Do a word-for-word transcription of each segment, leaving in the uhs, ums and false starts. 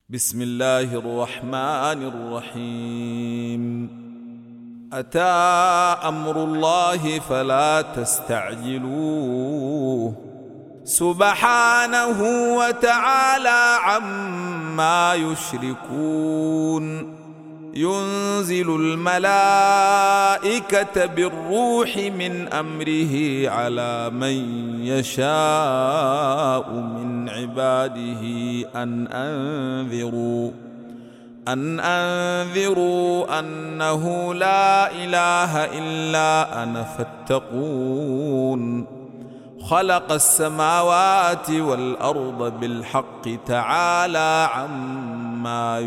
بسم الله الرحمن الرحيم. أتى أمر الله فلا تستعجلوه سبحانه وتعالى عما يشركون. ينزل الملائكة بالروح من أمره على من يشاء من عباده أن أنذروا أن أنذروا أنه لا إله إلا أنا فاتقون. خلق السماوات والأرض بالحق تعالى عما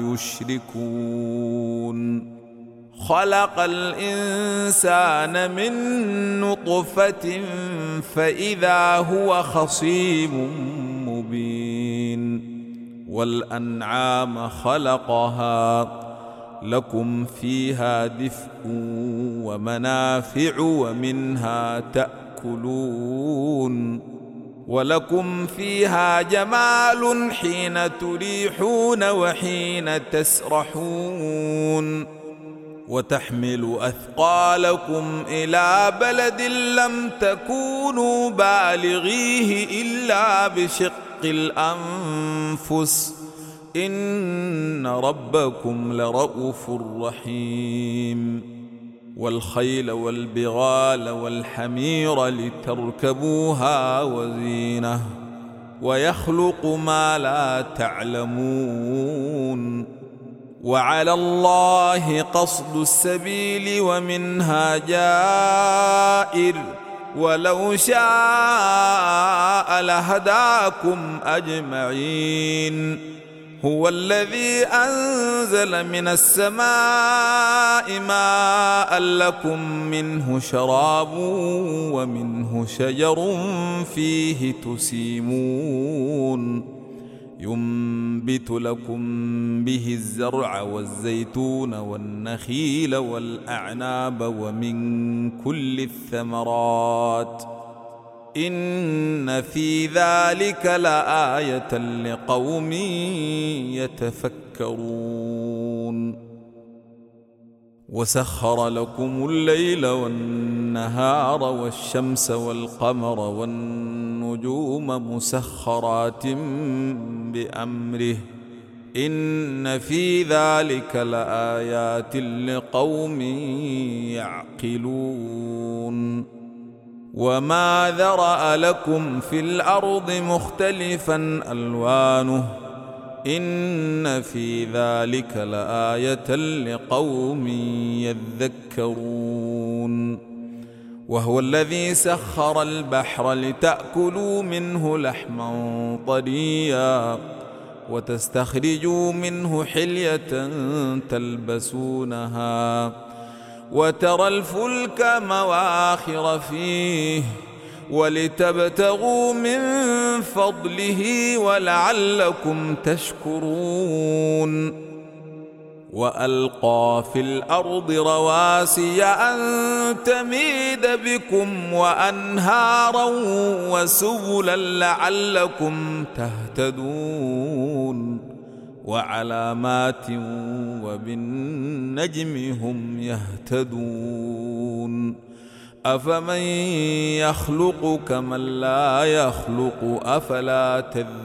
يشركون. خلق الإنسان من نطفة فإذا هو خصيم مبين. والأنعام خلقها لكم فيها دفء ومنافع ومنها تأكلون. ولكم فيها جمال حين تريحون وحين تسرحون. وتحمل أثقالكم إلى بلد لم تكونوا بالغيه إلا بشق الأنفس إن ربكم لرؤوف رحيم. والخيل والبغال والحمير لتركبوها وزينة ويخلق ما لا تعلمون. وعلى الله قصد السبيل ومنها جائر ولو شاء لهداكم أجمعين. هو الذي أنزل من السماء ماء لكم منه شراب ومنه شجر فيه تسيمون. ينبت لكم به الزرع والزيتون والنخيل والأعناب ومن كل الثمرات إن في ذلك لآية لقوم يتفكرون. وسخر لكم الليل والنهار والشمس والقمر والنجوم مسخرات بأمره إن في ذلك لآيات لقوم يعقلون. وما ذرأ لكم في الأرض مختلفا ألوانه إن في ذلك لآية لقوم يذكرون. وهو الذي سخر البحر لتأكلوا منه لحما طريا وتستخرجوا منه حلية تلبسونها وترى الفلك مواخر فيه ولتبتغوا من فضله ولعلكم تشكرون. وألقى في الأرض رواسي أن تميد بكم وأنهارا وسبلا لعلكم تهتدون. وعلامات وبالنجم هم يهتدون. أفمن يخلق كمن لا يخلق أفلا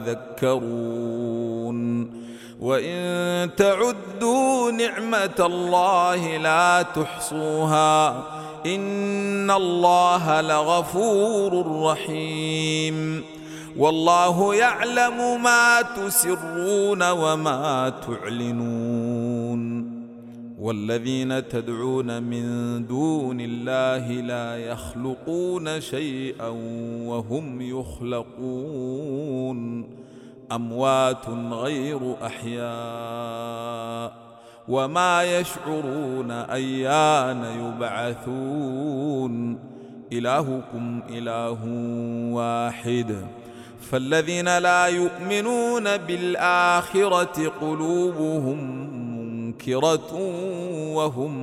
تذكرون. وإن تعدوا نعمة الله لا تحصوها إن الله لغفور رحيم. والله يعلم ما تسرون وما تعلنون. والذين تدعون من دون الله لا يخلقون شيئا وهم يخلقون. أموات غير أحياء وما يشعرون أيان يبعثون. إلهكم إله واحد فالذين لا يؤمنون بالآخرة قلوبهم منكرة وهم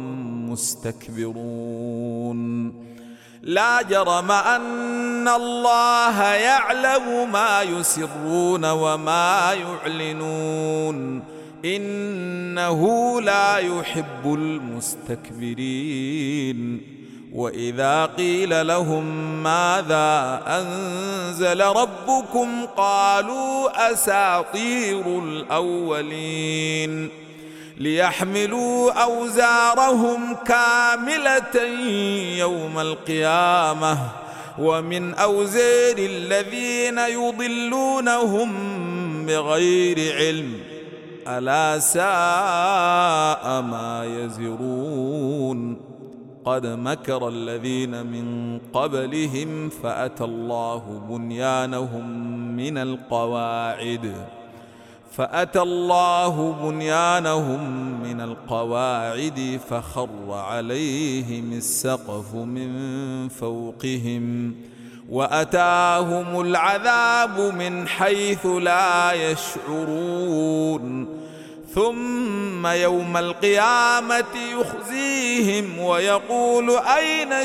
مستكبرون. لا جرم أن الله يعلم ما يسرون وما يعلنون إنه لا يحب المستكبرين. وإذا قيل لهم ماذا أنزل ربكم قالوا أساطير الأولين ليحملوا أوزارهم كاملة يوم القيامة ومن أوزار الذين يضلونهم بغير علم ألا ساء ما يزرون. قد مكر الذين من قبلهم فأتى الله بنيانهم من القواعد فأتى الله بنيانهم من القواعد فخر عليهم السقف من فوقهم وأتاهم العذاب من حيث لا يشعرون. ثم يوم القيامة يخزيهم ويقول أين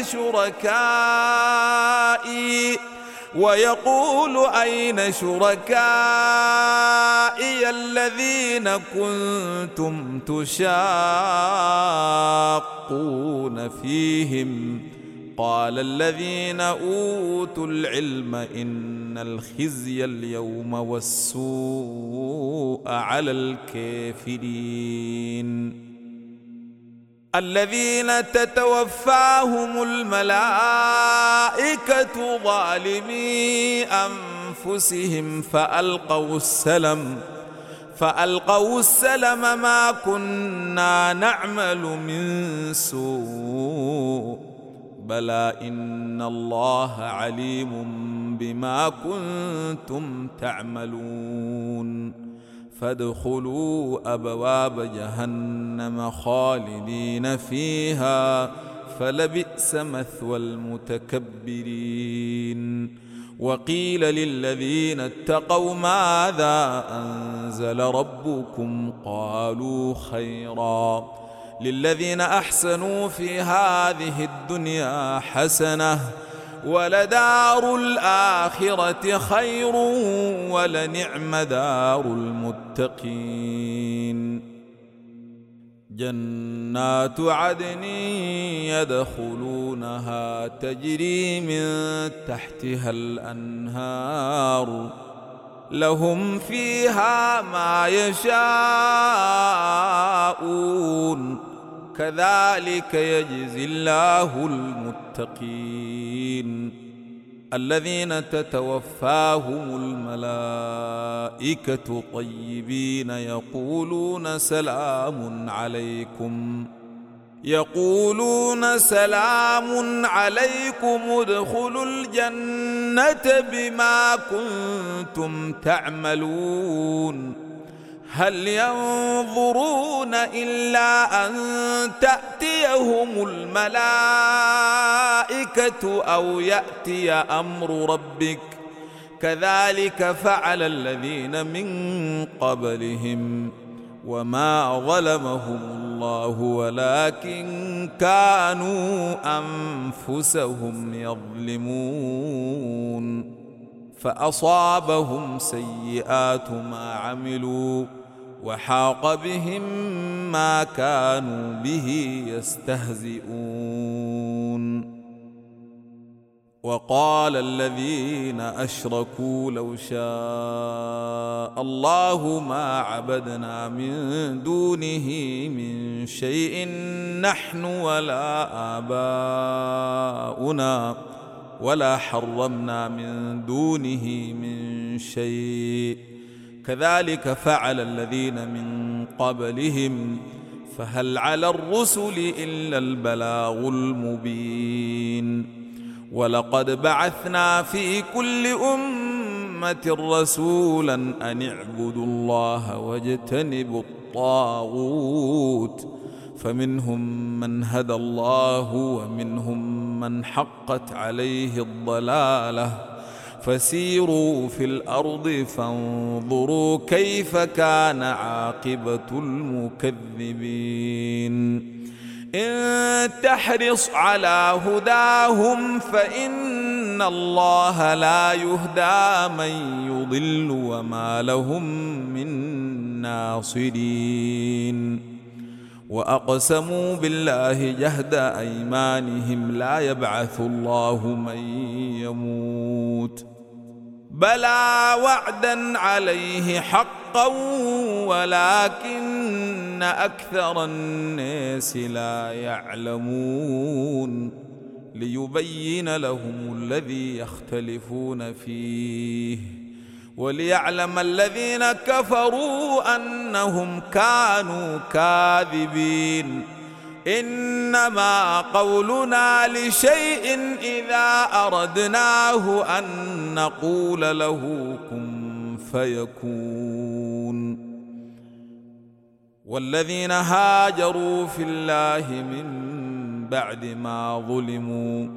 شركائي ويقول أين شركائي الذين كنتم تشاقون فيهم قال الذين أوتوا العلم إن الخزي اليوم والسوء على الكافرين الذين تتوفاهم الملائكة ظالمي أنفسهم فألقوا السلم فألقوا السلم ما كنا نعمل من سوء بلى إن الله عليم بما كنتم تعملون. فادخلوا أبواب جهنم خالدين فيها فلبئس مثوى المتكبرين. وقيل للذين اتقوا ماذا أنزل ربكم قالوا خيرا للذين أحسنوا في هذه الدنيا حسنة ولدار الآخرة خير ولنعم دار المتقين. جنات عدن يدخلونها تجري من تحتها الأنهار لهم فيها ما يشاءون كذلك يجزي الله المتقين الذين تتوفاهم الملائكة طيبين يقولون سلام عليكم يقولون سلام عليكم ادخلوا الجنة بما كنتم تعملون. هل ينظرون إلا أن تأتيهم الملائكة أو يأتي أمر ربك كذلك فعل الذين من قبلهم وما ظلمهم الله ولكن كانوا أنفسهم يظلمون. فأصابهم سيئات ما عملوا وحاق بهم ما كانوا به يستهزئون. وقال الذين أشركوا لو شاء الله ما عبدنا من دونه من شيء نحن ولا آباؤنا ولا حرمنا من دونه من شيء كذلك فعل الذين من قبلهم فهل على الرسل إلا البلاغ المبين. ولقد بعثنا في كل أمة رسولا أن اعبدوا الله واجتنبوا الطاغوت فمنهم من هدى الله ومنهم من حقت عليه الضلالة فسيروا في الأرض فانظروا كيف كان عاقبة المكذبين. إن تحرص على هداهم فإن إن الله لا يهدى من يضل وما لهم من ناصرين وأقسموا بالله جهد أيمانهم لا يبعث الله من يموت بلى وعدا عليه حقا ولكن أكثر الناس لا يعلمون ليبين لهم الذي يختلفون فيه وليعلم الذين كفروا أنهم كانوا كاذبين إنما قولنا لشيء إذا أردناه أن نقول له كن فيكون والذين هاجروا في الله من بعد ما ظلموا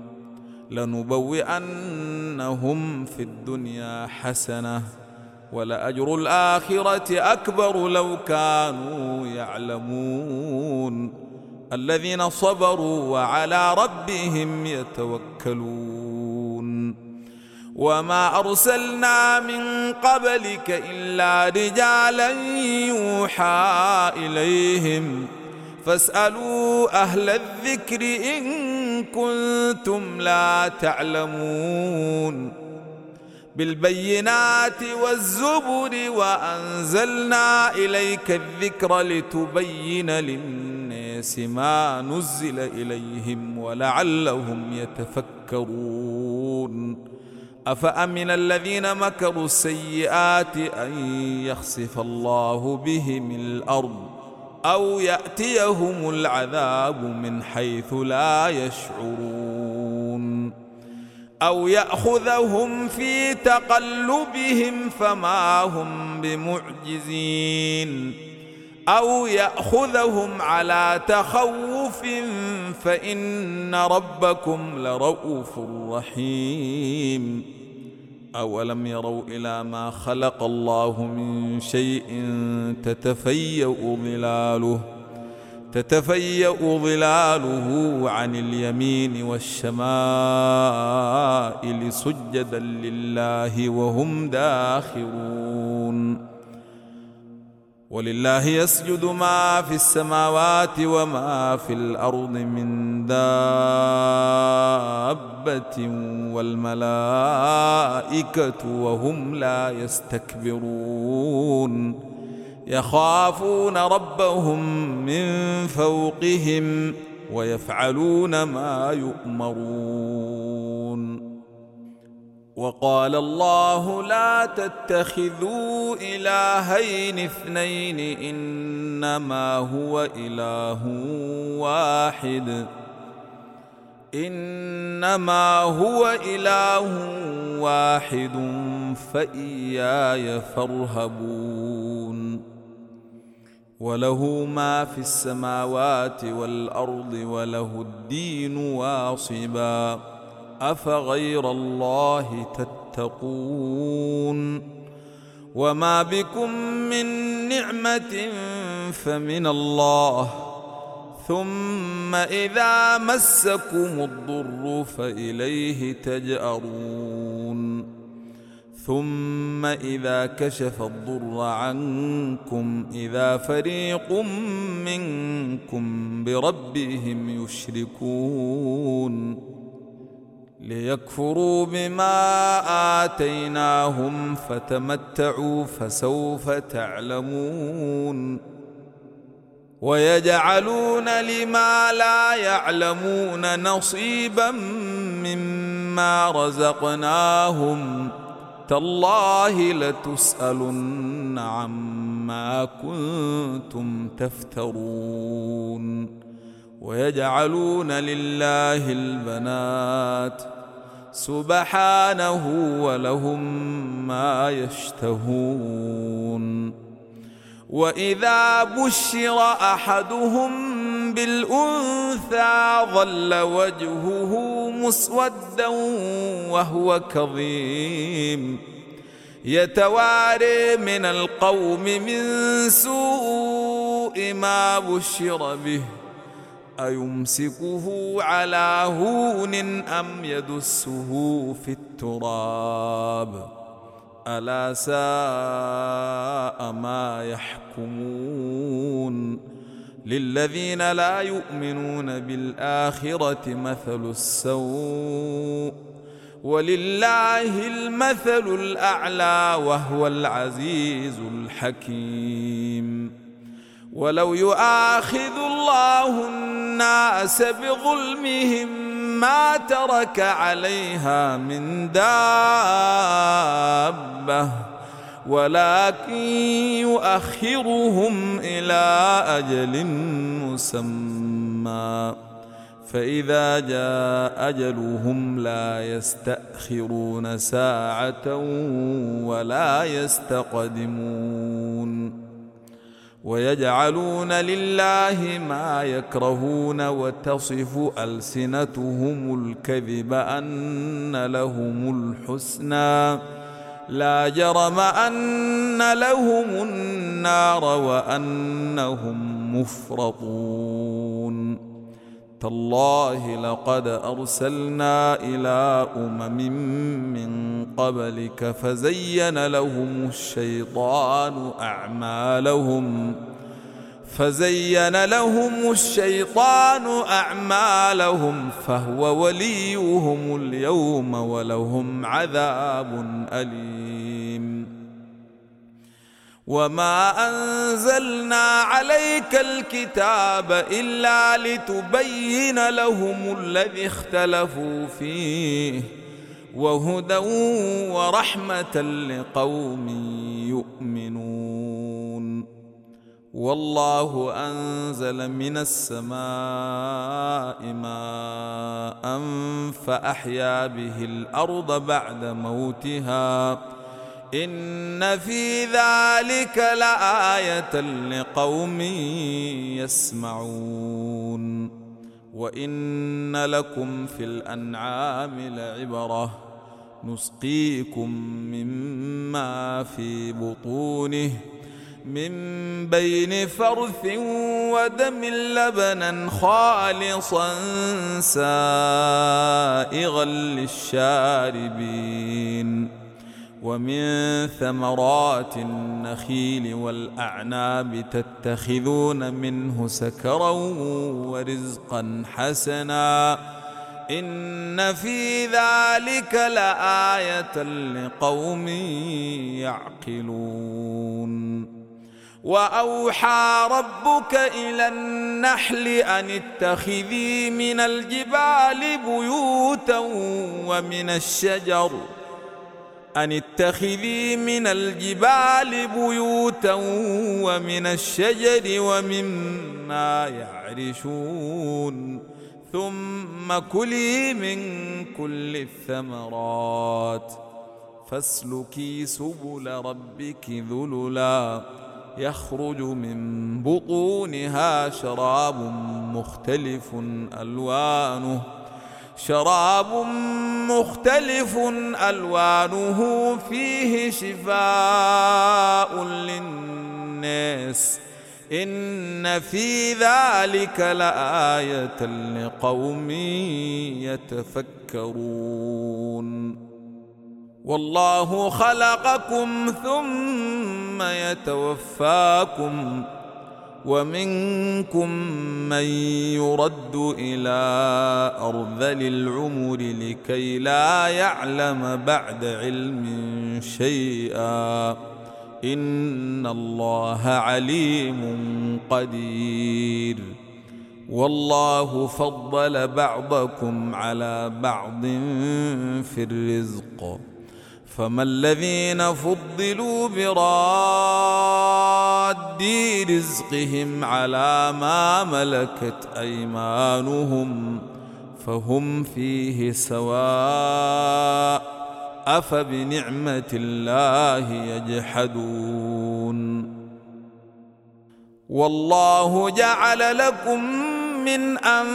لنبوئنهم في الدنيا حسنة ولأجر الآخرة أكبر لو كانوا يعلمون الذين صبروا وعلى ربهم يتوكلون وما أرسلنا من قبلك إلا رجالا يوحى إليهم فاسألوا أهل الذكر إن كنتم لا تعلمون بالبينات والزبر وأنزلنا إليك الذكر لتبين للناس ما نزل إليهم ولعلهم يتفكرون أفأمن الذين مكروا السيئات أن يخسف الله بهم الأرض أو يأتيهم العذاب من حيث لا يشعرون أو يأخذهم في تقلبهم فما هم بمعجزين أو يأخذهم على تخوف فإن ربكم لرؤوف رحيم أولم يروا إلى ما خلق الله من شيء تتفيأ ظلاله تتفيأ ظلاله عن اليمين والشمائل سجدا لله وهم داخرون ولله يسجد ما في السماوات وما في الأرض من دابة والملائكة وهم لا يستكبرون يخافون ربهم من فوقهم ويفعلون ما يؤمرون وقال الله لا تتخذوا إلهين اثنين إنما هو إله واحد إنما هو إله واحد فإياي فارهبون وله ما في السماوات والأرض وله الدين واصبا أفغير الله تتقون وما بكم من نعمة فمن الله ثم إذا مسكم الضر فإليه تجأرون ثم إذا كشف الضر عنكم إذا فريق منكم بربهم يشركون ليكفروا بما آتيناهم فتمتعوا فسوف تعلمون ويجعلون لما لا يعلمون نصيبا مما رزقناهم تالله لتسألن عما كنتم تفترون ويجعلون لله البنات سبحانه ولهم ما يشتهون وإذا بشر أحدهم بالأنثى ظل وجهه مسودا وهو كظيم يتواري من القوم من سوء ما بشر به أيمسكه على هون أم يدسه في التراب ألا ساء ما يحكمون للذين لا يؤمنون بالآخرة مثل السوء ولله المثل الأعلى وهو العزيز الحكيم ولو يؤاخذ الله الناس بظلمهم ما ترك عليها من دابة ولكن يؤخرهم إلى أجل مسمى فإذا جاء أجلهم لا يستأخرون ساعة ولا يستقدمون ويجعلون لله ما يكرهون وتصف ألسنتهم الكذب أن لهم الحسنى لا جرم أن لهم النار وأنهم مفرطون تالله لقد أرسلنا إلى أمم من قبلك فزين لهم الشيطان أعمالهم فزين لهم الشيطان أعمالهم فهو وليهم اليوم ولهم عذاب أليم وما أنزلنا عليك الكتاب إلا لتبين لهم الذي اختلفوا فيه وهدى ورحمة لقوم يؤمنون والله أنزل من السماء ماء فأحيا به الأرض بعد موتها إن في ذلك لآية لقوم يسمعون وإن لكم في الأنعام لعبرة نسقيكم مما في بطونه من بين فرث ودم لبنا خالصا سائغا للشاربين ومن ثمرات النخيل والأعناب تتخذون منه سكرا ورزقا حسنا إن في ذلك لآية لقوم يعقلون وأوحى ربك إلى النحل أن اتخذي من الجبال بيوتا ومن الشجر أن اتخذي من الجبال بيوتا ومن الشجر ومما يعرشون ثم كلي من كل الثمرات فاسلكي سبل ربك ذللا يخرج من بطونها شراب مختلف ألوانه شراب مختلف ألوانه فيه شفاء للناس إن في ذلك لآية لقوم يتفكرون والله خلقكم ثم يتوفاكم ومنكم من يرد إلى أرذل العمر لكي لا يعلم بعد علم شيئا إن الله عليم قدير والله فضل بعضكم على بعض في الرزق فما الذين فضلوا براد رزقهم على ما ملكت أيمانهم فهم فيه سواء أفبنعمة الله يجحدون والله جعل لكم من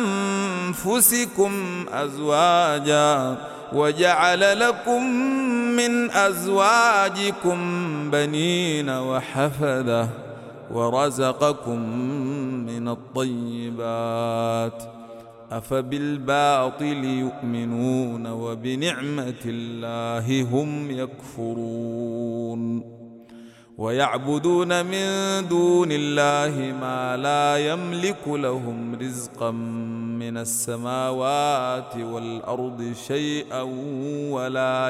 أنفسكم أزواجا وجعل لكم من أزواجكم بنين وحفدة ورزقكم من الطيبات أفبالباطل يؤمنون وبنعمة الله هم يكفرون ويعبدون من دون الله ما لا يملك لهم رزقا من السماوات والأرض شيئا ولا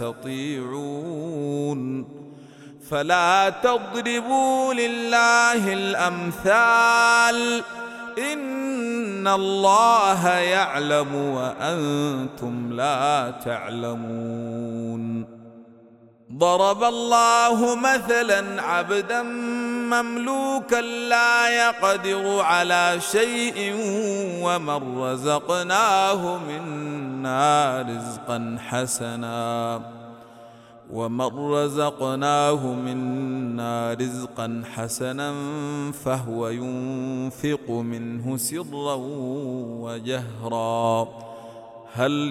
يستطيعون فلا تضربوا لله الأمثال إن الله يعلم وأنتم لا تعلمون ضرب الله مثلا عبدا مملوكا لا يقدر على شيء ومن رزقناه منا رزقا حسنا ومن رزقناه منا رزقا حسنا فهو ينفق منه سرا وجهرا هل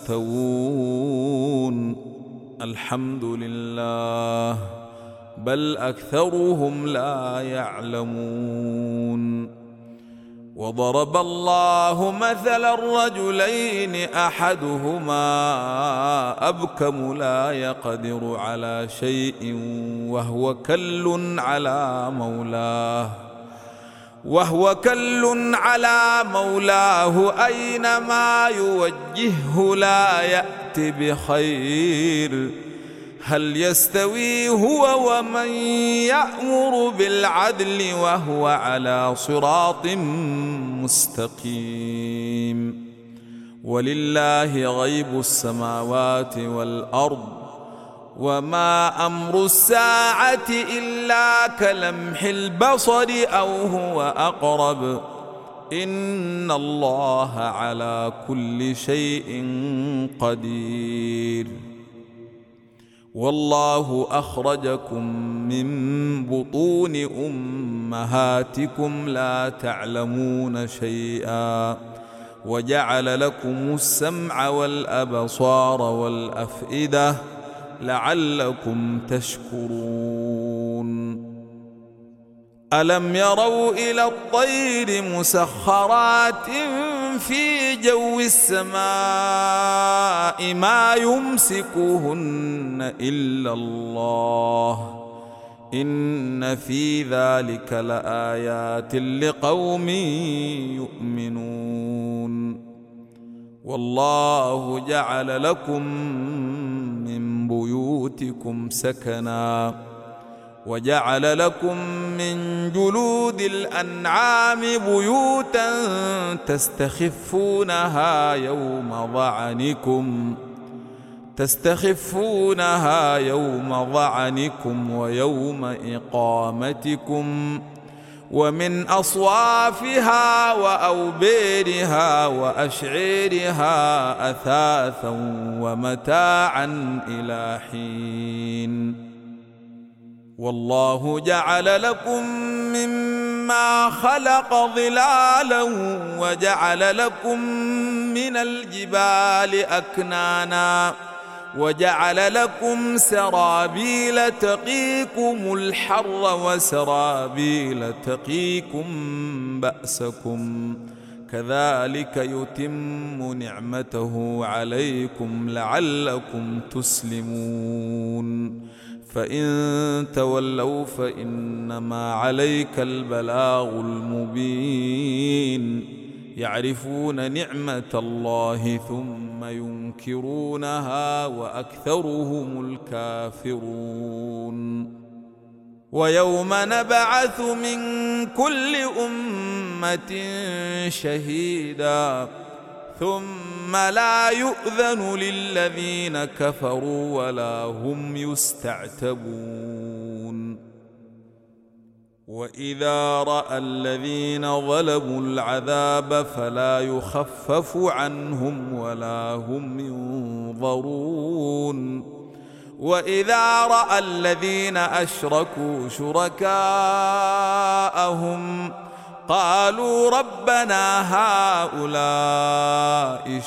يستوون الحمد لله بل أكثرهم لا يعلمون وضرب الله مثلا الرجلين أحدهما أبكم لا يقدر على شيء وهو كل على مولاه وهو كل على مولاه أينما يوجهه لا يأت بخير هل يستوي هو ومن يأمر بالعدل وهو على صراط مستقيم ولله غيب السماوات والأرض وما أمر الساعة إلا كلمح البصر أو هو أقرب إن الله على كل شيء قدير والله أخرجكم من بطون أمهاتكم لا تعلمون شيئا وجعل لكم السمع والأبصار والأفئدة لعلكم تشكرون ألم يروا إلى الطير مسخرات في جو السماء ما يمسكهن إلا الله إن في ذلك لآيات لقوم يؤمنون والله جعل لكم من بيوتكم سكنا وجعل لكم من جلود الأنعام بيوتا تستخفونها يوم ظعنكم تستخفونها يوم ظعنكم ويوم إقامتكم ومن أصوافها وأوبيرها وأشعيرها أثاثا ومتاعا إلى حين والله جعل لكم مما خلق ظلالا وجعل لكم من الجبال أكنانا وجعل لكم سرابيل تقيكم الحر وسرابيل تقيكم بأسكم كذلك يتم نعمته عليكم لعلكم تسلمون فإن تولوا فإنما عليك البلاغ المبين يعرفون نعمة الله ثم ينكرونها وأكثرهم الكافرون ويوم نبعث من كل أمة شهيدا ثم لا يؤذن للذين كفروا ولا هم يستعتبون وإذا رأى الذين ظلموا العذاب فلا يخفف عنهم ولا هم ينظرون وإذا رأى الذين أشركوا شركاءهم قالوا ربنا هؤلاء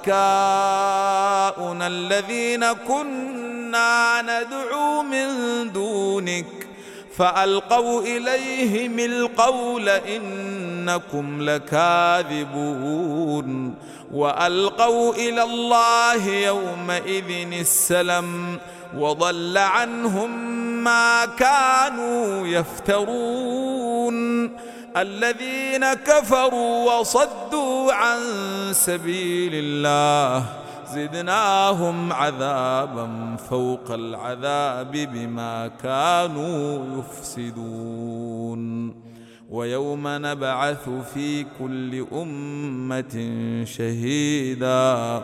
شركاؤنا الذين كنا ندعو من دونك فألقوا إليهم القول إنكم لكاذبون وألقوا إلى الله يومئذ السلم وضل عنهم ما كانوا يفترون الذين كفروا وصدوا عن سبيل الله زدناهم عذابا فوق العذاب بما كانوا يفسدون ويوم نبعث في كل أمة شهيدا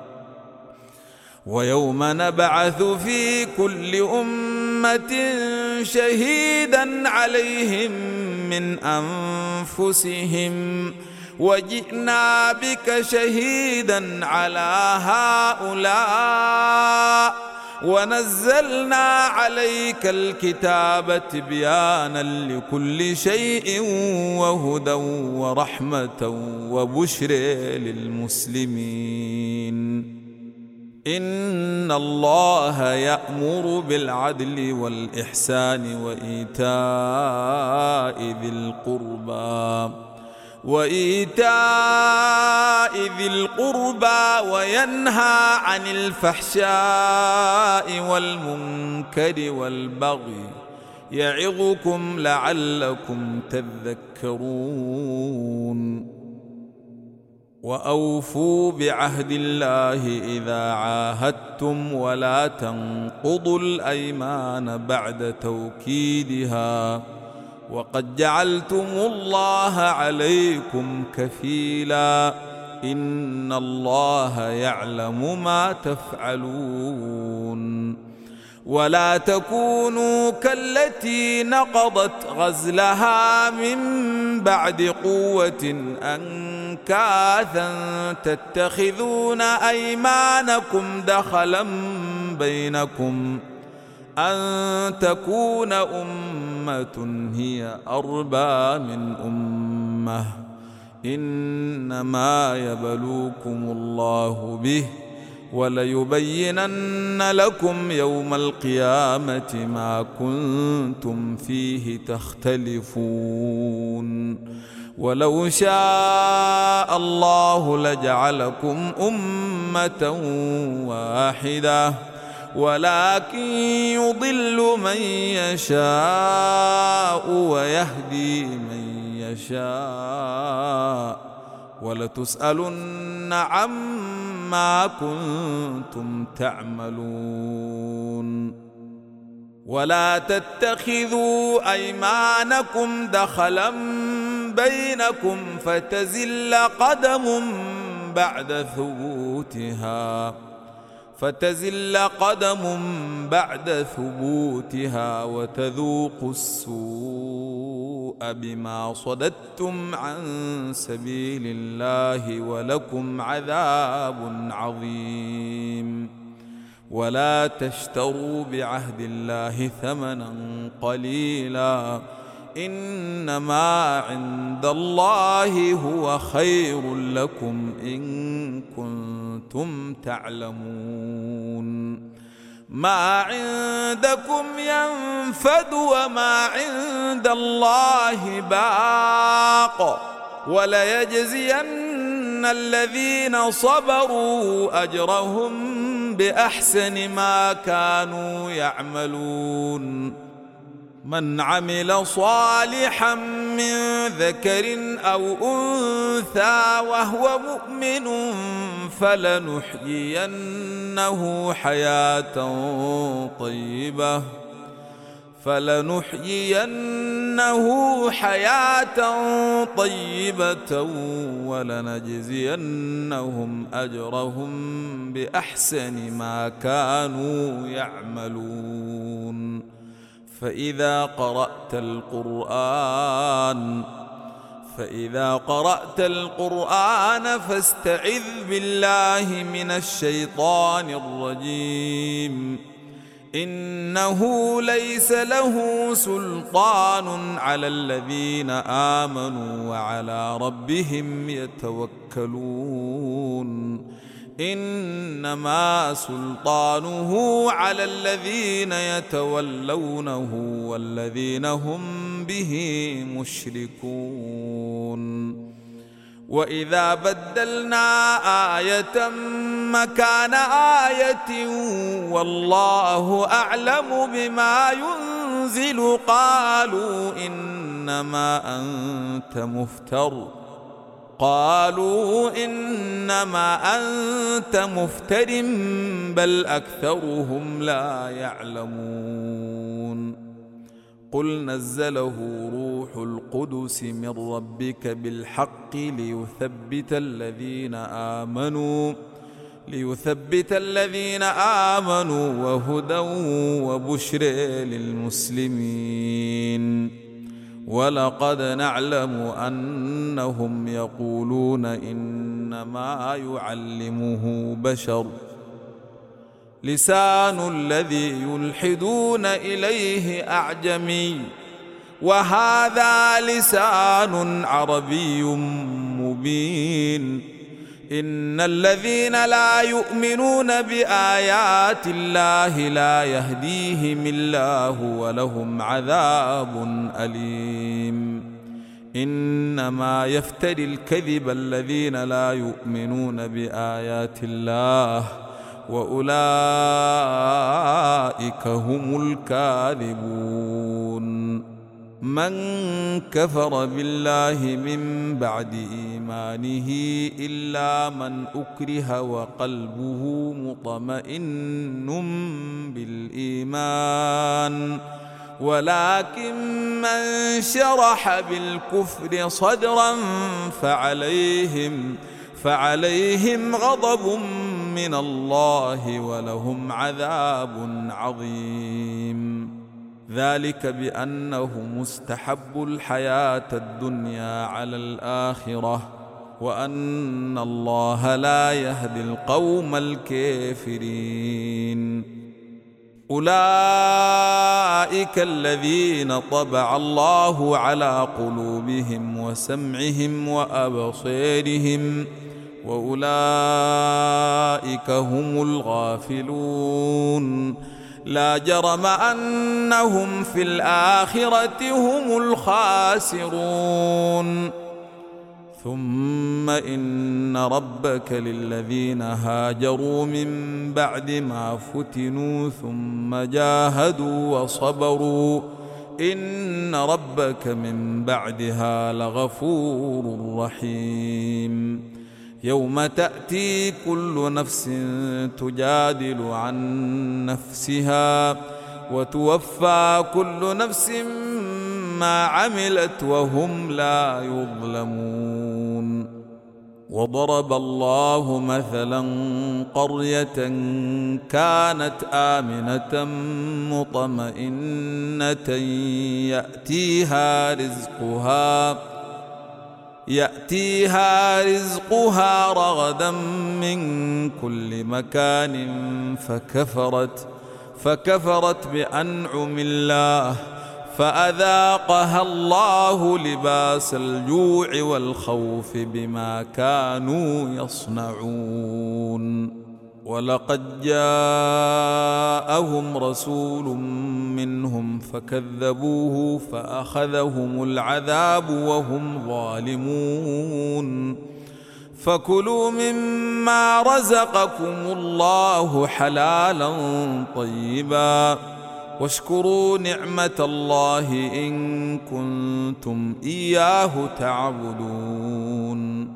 ويوم نبعث في كل أمة شهيدا عليهم من أنفسهم وجئنا بك شهيدا على هؤلاء ونزلنا عليك الكتاب تبيانا لكل شيء وهدى ورحمة وبشر للمسلمين إن الله يأمر بالعدل والإحسان وإيتاء ذي القربى وإيتاء ذي القربى وينهى عن الفحشاء والمنكر والبغي يعظكم لعلكم تذكرون وأوفوا بعهد الله إذا عاهدتم ولا تنقضوا الأيمان بعد توكيدها وقد جعلتم الله عليكم كفيلا إن الله يعلم ما تفعلون ولا تكونوا كالتي نقضت غزلها من بعد قوة أنكاثا تتخذون أيمانكم دخلا بينكم أن تكون أمة هي أربى من أمة إنما يبلوكم الله به وليبينن لكم يوم القيامة ما كنتم فيه تختلفون ولو شاء الله لجعلكم أمة واحدة ولكن يضل من يشاء ويهدي من يشاء ولتسألن عما كنتم تعملون ولا تتخذوا أيمانكم دخلا بينكم فتزل قدم بعد ثبوتها فتزل قدم بعد ثبوتها وتذوقوا السوء بما صددتم عن سبيل الله ولكم عذاب عظيم ولا تشتروا بعهد الله ثمنا قليلا إنما عند الله هو خير لكم إن كنتم تعلمون ما عندكم ينفد وما عند الله باق وليجزين الذين صبروا أجرهم بأحسن ما كانوا يعملون من عمل صالحا من ذكر أو أنثى وهو مؤمن فلنحيينه حياة طيبة فلنحيينه حياة طيبة ولنجزينهم أجرهم بأحسن ما كانوا يعملون فإذا قرأت القرآن فإذا قرأت القرآن فاستعذ بالله من الشيطان الرجيم إنه ليس له سلطان على الذين آمنوا وعلى ربهم يتوكلون إنما سلطانه على الذين يتولونه والذين هم به مشركون. وإذا بدلنا آية مكان آية والله أعلم بما ينزل قالوا إنما أنت مفتر قالوا إنما أنت مفتر بل أكثرهم لا يعلمون. قل نزله روح القدس من ربك بالحق ليثبت الذين آمنوا ليثبت الذين آمنوا وهدى وبشر للمسلمين. ولقد نعلم أنهم يقولون إنما يعلمه بشر لسان الذي يلحدون إليه أعجمي وهذا لسان عربي مبين. إن الذين لا يؤمنون بآيات الله لا يهديهم الله ولهم عذاب أليم. إنما يفتري الكذب الذين لا يؤمنون بآيات الله وأولئك هم الكاذبون. من كفر بالله من بعد إيمانه إلا من أكره وقلبه مطمئن بالإيمان ولكن من شرح بالكفر صدرا فعليهم فعليهم غضب من الله ولهم عذاب عظيم. ذلك بأنهم استحبوا الحياة الدنيا على الآخرة وأن الله لا يهدي القوم الكافرين. أولئك الذين طبع الله على قلوبهم وسمعهم وأبصارهم وأولئك هم الغافلون. لا جرم أنهم في الآخرة هم الخاسرون. ثم إن ربك للذين هاجروا من بعد ما فتنوا ثم جاهدوا وصبروا إن ربك من بعدها لغفور رحيم. يوم تأتي كل نفس تجادل عن نفسها وتوفى كل نفس ما عملت وهم لا يظلمون. وضرب الله مثلا قرية كانت آمنة مطمئنة يأتيها رزقها يأتيها رزقها رغدا من كل مكان فكفرت فكفرت بأنعم الله فأذاقها الله لباس الجوع والخوف بما كانوا يصنعون. ولقد جاءهم رسول منهم فكذبوه فأخذهم العذاب وهم ظالمون. فكلوا مما رزقكم الله حلالا طيبا واشكروا نعمة الله إن كنتم إياه تعبدون.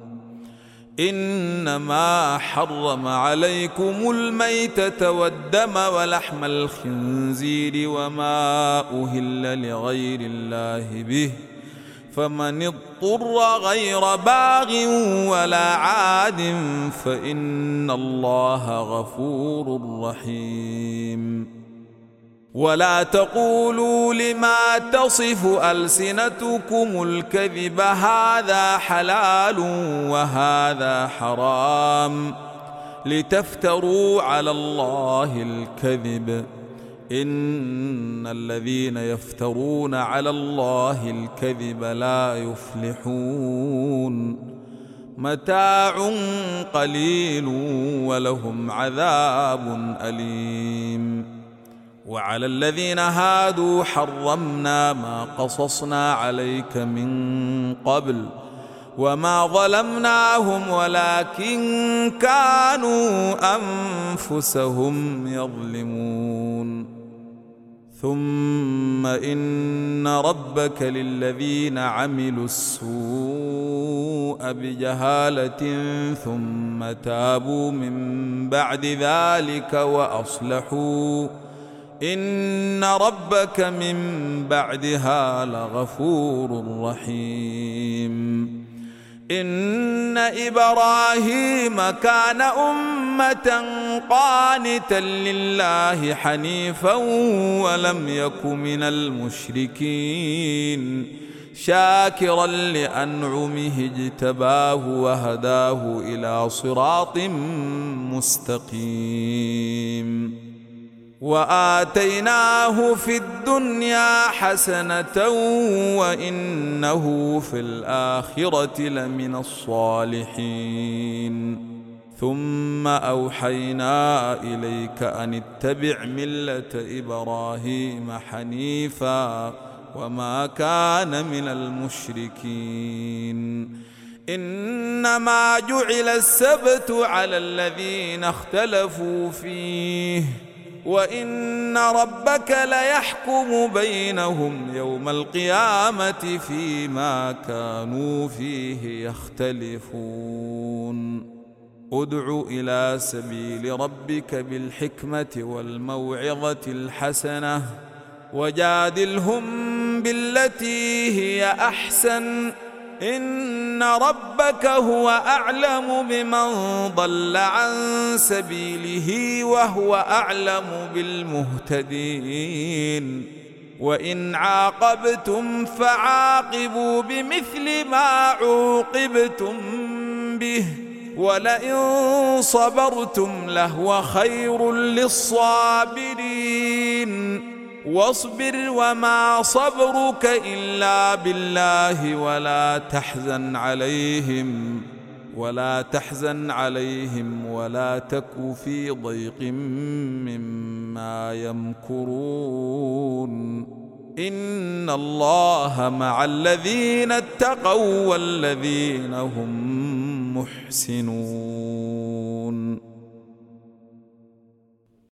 إنما حرم عليكم الميتة والدم ولحم الخنزير وما أهل لغير الله به فمن اضطر غير باغ ولا عاد فإن الله غفور رحيم. ولا تقولوا لما تصف ألسنتكم الكذب هذا حلال وهذا حرام لتفتروا على الله الكذب إن الذين يفترون على الله الكذب لا يفلحون. متاع قليل ولهم عذاب أليم. وعلى الذين هادوا حرمنا ما قصصنا عليك من قبل وما ظلمناهم ولكن كانوا أنفسهم يظلمون. ثم إن ربك للذين عملوا السوء بجهالة ثم تابوا من بعد ذلك وأصلحوا إن ربك من بعدها لغفور رحيم. إن إبراهيم كان أمة قانتا لله حنيفا ولم يك من المشركين شاكرا لأنعمه اجتباه وهداه إلى صراط مستقيم. وآتيناه في الدنيا حسنة وإنه في الآخرة لمن الصالحين. ثم أوحينا إليك أن اتبع ملة إبراهيم حنيفا وما كان من المشركين. إنما جعل السبت على الذين اختلفوا فيه وإن ربك ليحكم بينهم يوم القيامة فيما كانوا فيه يختلفون. ادع إلى سبيل ربك بالحكمة والموعظة الحسنة وجادلهم بالتي هي أحسن إن ربك هو أعلم بمن ضل عن سبيله وهو أعلم بالمهتدين. وإن عاقبتم فعاقبوا بمثل ما عوقبتم به ولئن صبرتم لهو خير للصابرين. واصبر وما صبرك إلا بالله ولا تحزن عليهم ولا تحزن عليهم ولا تك في ضيق مما يمكرون. إن الله مع الذين اتقوا والذين هم محسنون.